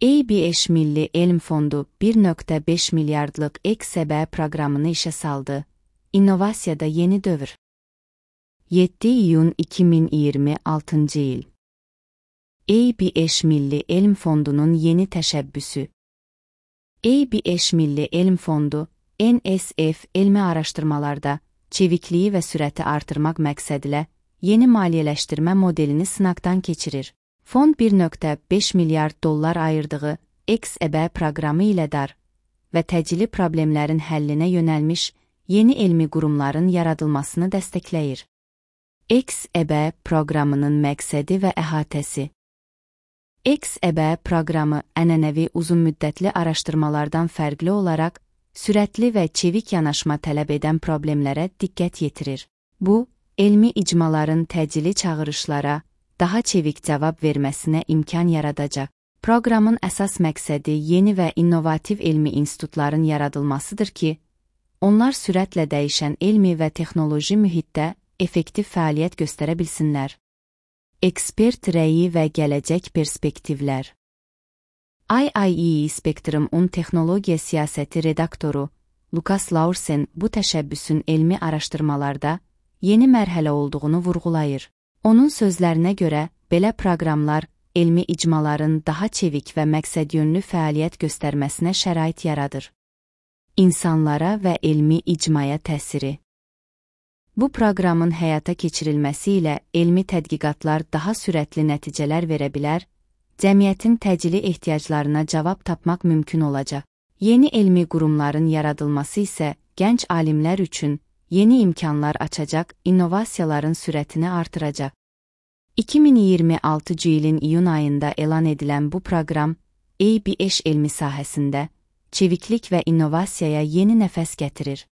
ABS Milli Elm Fondu 1.5 milyardlıq XEB proqramını işə saldı. İnnovasiyada yeni dövr. 7 iyun 2026 il. ABS Milli Elm Fondunun yeni təşəbbüsü. ABS Milli Elm Fondu, NSF elmi araşdırmalarda çevikliyi və sürəti artırmaq məqsədilə yeni maliyyələşdirmə modelini sınaqdan keçirir. Fond 1.5 milyard dollar ayırdığı XEB proqramı ilə dar və təcili problemlərin həllinə yönəlmiş yeni elmi qurumların yaradılmasını dəstəkləyir. XEB proqramının məqsədi və əhatəsi. XEB proqramı ənənəvi uzunmüddətli araşdırmalardan fərqli olaraq sürətli və çevik yanaşma tələb edən problemlərə diqqət yetirir. Bu, elmi icmaların təcili çağırışlara daha çevik cavab verməsinə imkan yaradacaq. Proqramın əsas məqsədi yeni və innovativ elmi institutların yaradılmasıdır ki, onlar sürətlə dəyişən elmi və texnoloji mühitdə effektiv fəaliyyət göstərə bilsinlər. Ekspert rəyi və gələcək perspektivlər. IIEE Spectrum Un Texnologiya Siyasəti redaktoru Lukas Laursen bu təşəbbüsün elmi araşdırmalarda yeni mərhələ olduğunu vurğulayır. Onun sözlərinə görə, belə proqramlar elmi icmaların daha çevik və məqsədyönlü fəaliyyət göstərməsinə şərait yaradır. İnsanlara və elmi icmaya təsiri. Bu proqramın həyata keçirilməsi ilə elmi tədqiqatlar daha sürətli nəticələr verə bilər, cəmiyyətin təcili ehtiyaclarına cavab tapmaq mümkün olacaq. Yeni elmi qurumların yaradılması isə gənc alimlər üçün yeni imkanlar açacaq, innovasiyaların sürətini artıracaq. 2026 ilin iyun ayında elan edilən bu proqram, ABS elmi sahəsində çeviklik və innovasiyaya yeni nəfəs gətirir.